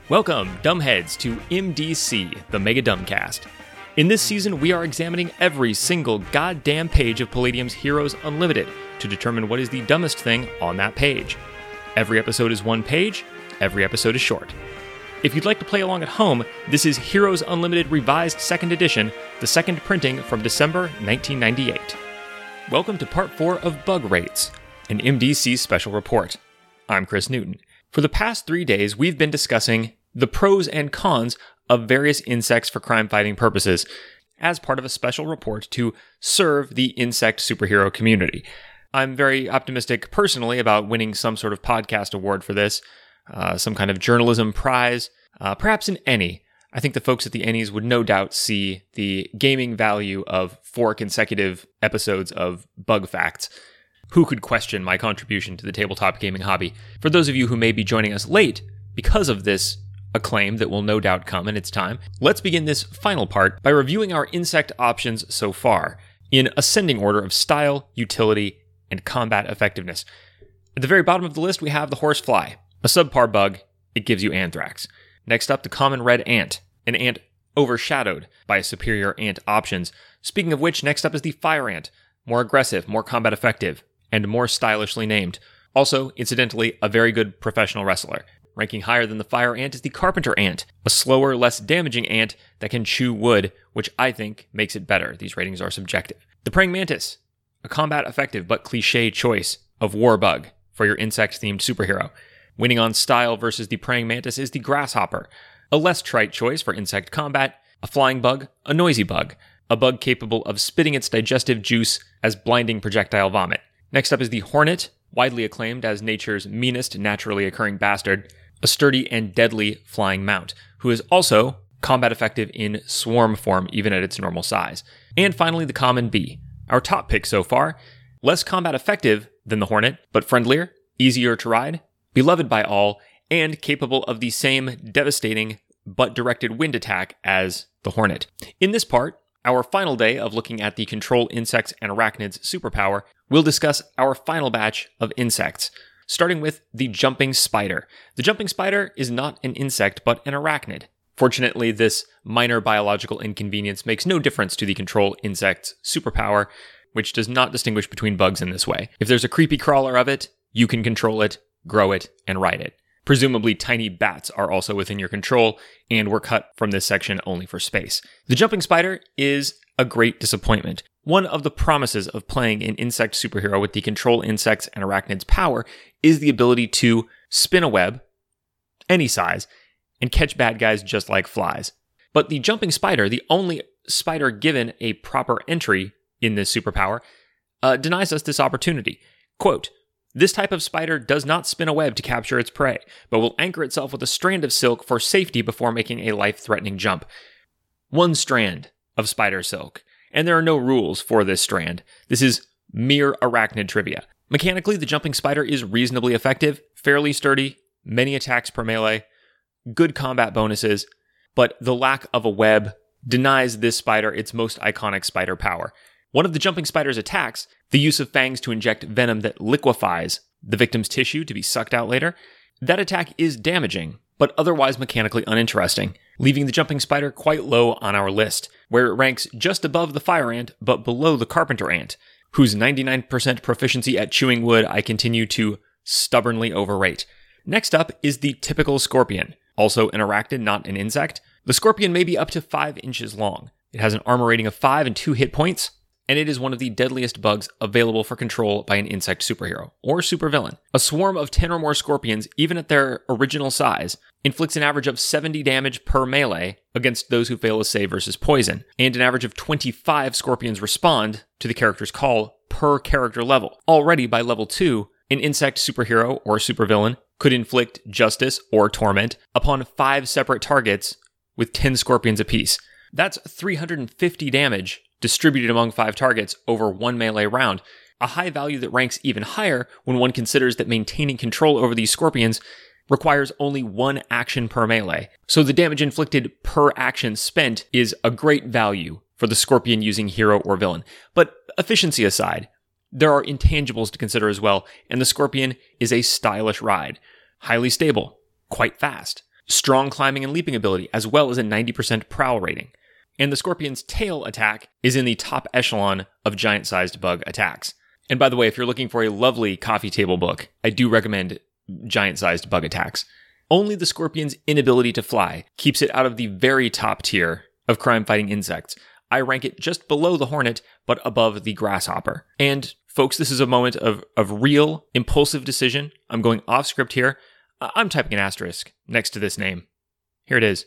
Welcome, dumbheads, to MDC, the Mega Dumbcast. In this season, we are examining every single goddamn page of Palladium's Heroes Unlimited to determine what is the dumbest thing on that page. Every episode is one page, every episode is short. If you'd like to play along at home, this is Heroes Unlimited Revised 2nd Edition, the second printing from December 1998. Welcome to Part 4 of Bug Rates, an MDC special report. I'm Chris Newton. For the past 3 days, we've been discussing the pros and cons of various insects for crime-fighting purposes, as part of a special report to serve the insect superhero community. I'm very optimistic personally about winning some sort of podcast award for this, some kind of journalism prize, perhaps an Ennie. I think the folks at the Ennies would no doubt see the gaming value of 4 consecutive episodes of Bug Facts. Who could question my contribution to the tabletop gaming hobby? For those of you who may be joining us late because of this acclaim that will no doubt come in its time, let's begin this final part by reviewing our insect options so far, in ascending order of style, utility, and combat effectiveness. At the very bottom of the list, we have the horsefly, a subpar bug. It gives you anthrax. Next up, the common red ant, an ant overshadowed by superior ant options. Speaking of which, next up is the fire ant, more aggressive, more combat effective, and more stylishly named. Also, incidentally, a very good professional wrestler. Ranking higher than the fire ant is the carpenter ant, a slower, less damaging ant that can chew wood, which I think makes it better. These ratings are subjective. The praying mantis, a combat effective but cliché choice of war bug for your insect-themed superhero. Winning on style versus the praying mantis is the grasshopper, a less trite choice for insect combat, a flying bug, a noisy bug, a bug capable of spitting its digestive juice as blinding projectile vomit. Next up is the hornet, widely acclaimed as nature's meanest naturally occurring bastard, a sturdy and deadly flying mount, who is also combat effective in swarm form even at its normal size. And finally, the common bee, our top pick so far, less combat effective than the hornet, but friendlier, easier to ride, beloved by all, and capable of the same devastating but directed wind attack as the hornet. In this part, our final day of looking at the Control Insects and Arachnids superpower, we'll discuss our final batch of insects, starting with the jumping spider. The jumping spider is not an insect, but an arachnid. Fortunately, this minor biological inconvenience makes no difference to the Control Insects superpower, which does not distinguish between bugs in this way. If there's a creepy crawler of it, you can control it, grow it, and ride it. Presumably, tiny bats are also within your control, and were cut from this section only for space. The jumping spider is a great disappointment. One of the promises of playing an insect superhero with the Control Insects and Arachnids power is the ability to spin a web, any size, and catch bad guys just like flies. But the jumping spider, the only spider given a proper entry in this superpower, denies us this opportunity. Quote, "This type of spider does not spin a web to capture its prey, but will anchor itself with a strand of silk for safety before making a life-threatening jump." One strand of spider silk, and there are no rules for this strand. This is mere arachnid trivia. Mechanically, the jumping spider is reasonably effective, fairly sturdy, many attacks per melee, good combat bonuses, but the lack of a web denies this spider its most iconic spider power. One of the jumping spider's attacks, the use of fangs to inject venom that liquefies the victim's tissue to be sucked out later, that attack is damaging, but otherwise mechanically uninteresting, leaving the jumping spider quite low on our list, where it ranks just above the fire ant, but below the carpenter ant, whose 99% proficiency at chewing wood I continue to stubbornly overrate. Next up is the typical scorpion, also an arachnid, not an insect. The scorpion may be up to 5 inches long. It has an armor rating of 5 and 2 hit points, and it is one of the deadliest bugs available for control by an insect superhero, or supervillain. A swarm of 10 or more scorpions, even at their original size, inflicts an average of 70 damage per melee against those who fail a save versus poison, and an average of 25 scorpions respond to the character's call per character level. Already by level 2, an insect superhero or supervillain could inflict justice or torment upon 5 separate targets with 10 scorpions apiece. That's 350 damage distributed among 5 targets over 1 melee round, a high value that ranks even higher when one considers that maintaining control over these scorpions requires only 1 action per melee. So the damage inflicted per action spent is a great value for the scorpion using hero or villain. But efficiency aside, there are intangibles to consider as well, and the scorpion is a stylish ride. Highly stable, quite fast, strong climbing and leaping ability, as well as a 90% prowl rating. And the scorpion's tail attack is in the top echelon of giant-sized bug attacks. And by the way, if you're looking for a lovely coffee table book, I do recommend giant-sized bug attacks. Only the scorpion's inability to fly keeps it out of the very top tier of crime-fighting insects. I rank it just below the hornet, but above the grasshopper. And folks, this is a moment of real, impulsive decision. I'm going off script here. I'm typing an asterisk next to this name. Here it is.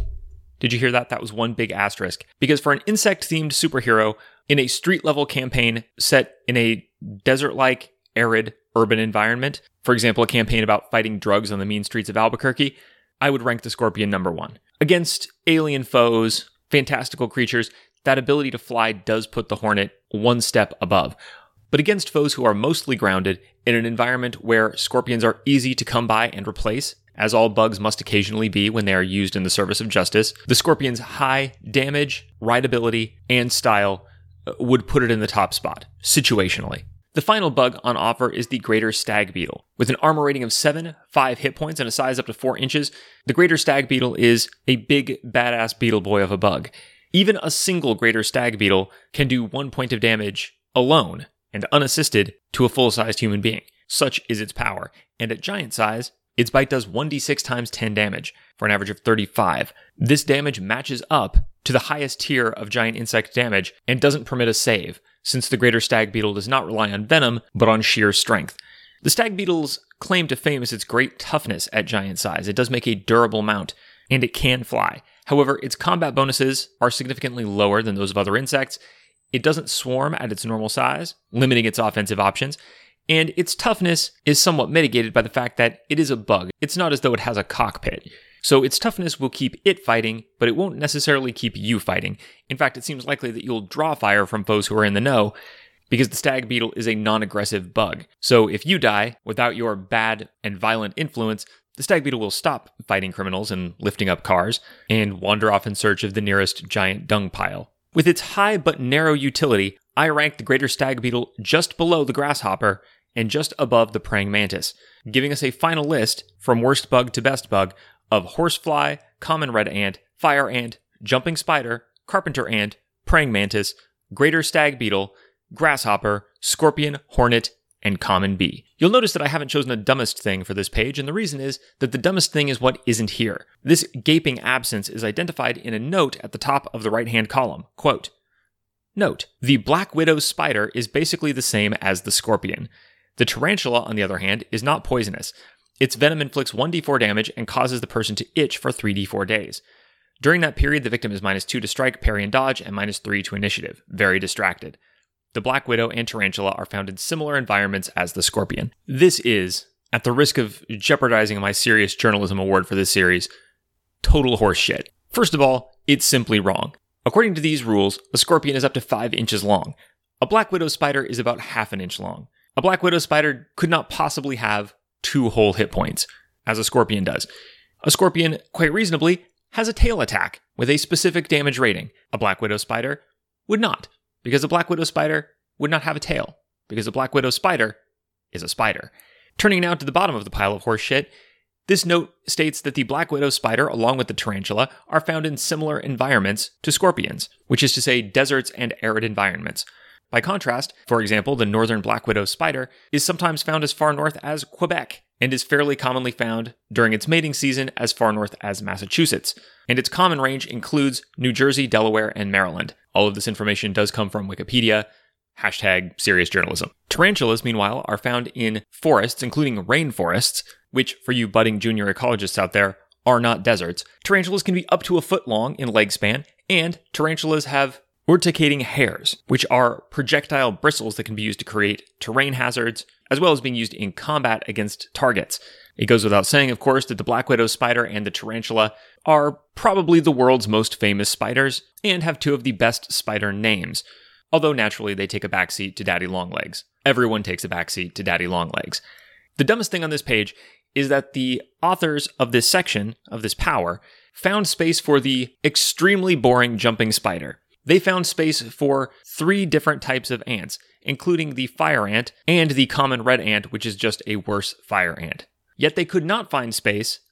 Did you hear that? That was one big asterisk. Because for an insect-themed superhero in a street-level campaign set in a desert-like, arid, urban environment, for example, a campaign about fighting drugs on the mean streets of Albuquerque, I would rank the scorpion number 1. Against alien foes, fantastical creatures, that ability to fly does put the hornet one step above. But against foes who are mostly grounded in an environment where scorpions are easy to come by and replace, as all bugs must occasionally be when they are used in the service of justice, the scorpion's high damage, rideability, and style would put it in the top spot, situationally. The final bug on offer is the greater stag beetle. With an armor rating of 7, 5 hit points, and a size up to 4 inches, the greater stag beetle is a big, badass beetle boy of a bug. Even a single greater stag beetle can do 1 point of damage alone and unassisted to a full-sized human being. Such is its power. And at giant size, its bite does 1d6 times 10 damage, for an average of 35. This damage matches up to the highest tier of giant insect damage and doesn't permit a save, since the greater stag beetle does not rely on venom, but on sheer strength. The stag beetle's claim to fame is its great toughness at giant size. It does make a durable mount, and it can fly. However, its combat bonuses are significantly lower than those of other insects. It doesn't swarm at its normal size, limiting its offensive options, and its toughness is somewhat mitigated by the fact that it is a bug. It's not as though it has a cockpit. So its toughness will keep it fighting, but it won't necessarily keep you fighting. In fact, it seems likely that you'll draw fire from foes who are in the know, because the stag beetle is a non-aggressive bug. So if you die without your bad and violent influence, the stag beetle will stop fighting criminals and lifting up cars, and wander off in search of the nearest giant dung pile. With its high but narrow utility, I rank the greater stag beetle just below the grasshopper and just above the praying mantis, giving us a final list from worst bug to best bug of horsefly, common red ant, fire ant, jumping spider, carpenter ant, praying mantis, greater stag beetle, grasshopper, scorpion, hornet, and common bee. You'll notice that I haven't chosen a dumbest thing for this page, and the reason is that the dumbest thing is what isn't here. This gaping absence is identified in a note at the top of the right-hand column. Quote, "Note, the black widow spider is basically the same as the scorpion. The tarantula, on the other hand, is not poisonous. Its venom inflicts 1d4 damage and causes the person to itch for 3d4 days. During that period, the victim is -2 to strike, parry, and dodge, and -3 to initiative. Very distracted. The black widow and tarantula are found in similar environments as the scorpion." This is, at the risk of jeopardizing my serious journalism award for this series, total horseshit. First of all, it's simply wrong. According to these rules, a scorpion is up to 5 inches long. A black widow spider is about half an inch long. A black widow spider could not possibly have 2 whole hit points, as a scorpion does. A scorpion, quite reasonably, has a tail attack with a specific damage rating. A black widow spider would not, because a black widow spider would not have a tail, because a black widow spider is a spider. Turning now to the bottom of the pile of horseshit, this note states that the black widow spider, along with the tarantula, are found in similar environments to scorpions, which is to say deserts and arid environments. By contrast, for example, the northern black widow spider is sometimes found as far north as Quebec, and is fairly commonly found during its mating season as far north as Massachusetts. And its common range includes New Jersey, Delaware, and Maryland. All of this information does come from Wikipedia. #serious journalism. Tarantulas, meanwhile, are found in forests, including rainforests, which, for you budding junior ecologists out there, are not deserts. Tarantulas can be up to a foot long in leg span, and tarantulas have urticating hairs, which are projectile bristles that can be used to create terrain hazards, as well as being used in combat against targets. It goes without saying, of course, that the black widow spider and the tarantula are probably the world's most famous spiders, and have 2 of the best spider names, although naturally they take a backseat to Daddy Longlegs. Everyone takes a backseat to Daddy Longlegs. The dumbest thing on this page is that the authors of this section, of this power, found space for the extremely boring jumping spider. They found space for 3 different types of ants, including the fire ant and the common red ant, which is just a worse fire ant. Yet they could not find space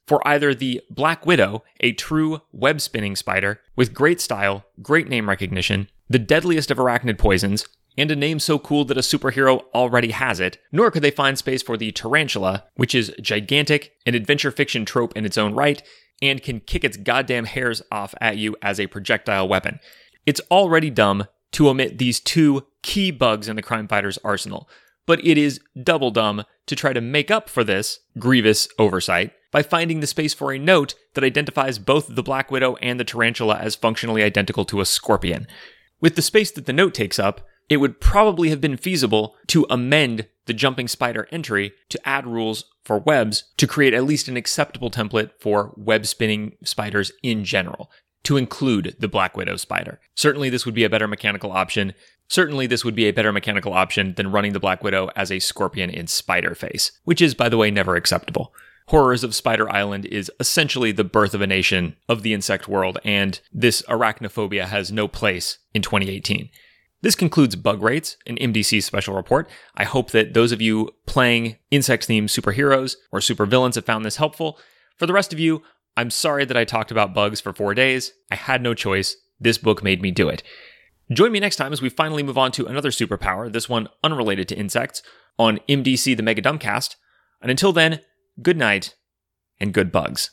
for either the Black Widow, a true web-spinning spider with great style, great name recognition, the deadliest of arachnid poisons, and a name so cool that a superhero already has it, nor could they find space for the tarantula, which is gigantic, an adventure fiction trope in its own right, and can kick its goddamn hairs off at you as a projectile weapon. It's already dumb to omit these two key bugs in the crime fighter's arsenal, but it is double dumb to try to make up for this grievous oversight by finding the space for a note that identifies both the Black Widow and the tarantula as functionally identical to a scorpion. With the space that the note takes up, it would probably have been feasible to amend the jumping spider entry to add rules for webs to create at least an acceptable template for web spinning spiders in general, to include the Black Widow spider. Certainly this would be a better mechanical option. Certainly this would be a better mechanical option than running the Black Widow as a scorpion in spider face, which is, by the way, never acceptable. Horrors of Spider Island is essentially the birth of a nation of the insect world, and this arachnophobia has no place in 2018. This concludes Bug Rates, an MDC special report. I hope that those of you playing insect-themed superheroes or supervillains have found this helpful. For the rest of you, I'm sorry that I talked about bugs for 4 days. I had no choice. This book made me do it. Join me next time as we finally move on to another superpower, this one unrelated to insects, on MDC the Mega Dumbcast. And until then, good night and good bugs.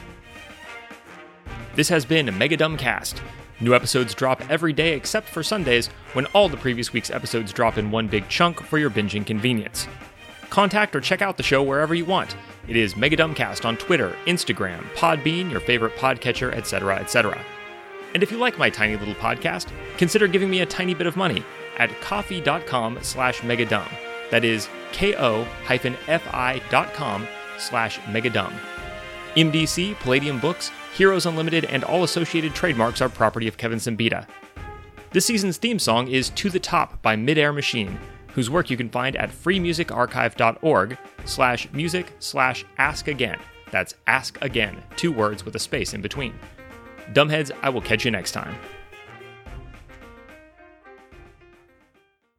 This has been Mega Dumbcast. New episodes drop every day except for Sundays, when all the previous week's episodes drop in one big chunk for your binging convenience. Contact or check out the show wherever you want. It is Mega Dumbcast on Twitter, Instagram, Podbean, your favorite podcatcher, etc., etc. And if you like my tiny little podcast, consider giving me a tiny bit of money at ko-fi.com/megadumb. That is ko-fi.com/megadumb. MDC, Palladium Books, Heroes Unlimited, and all associated trademarks are property of Kevin Simbita. This season's theme song is To the Top by Midair Machine, whose work you can find at freemusicarchive.org/music/askagain. That's ask again, 2 words with a space in between. Dumbheads, I will catch you next time.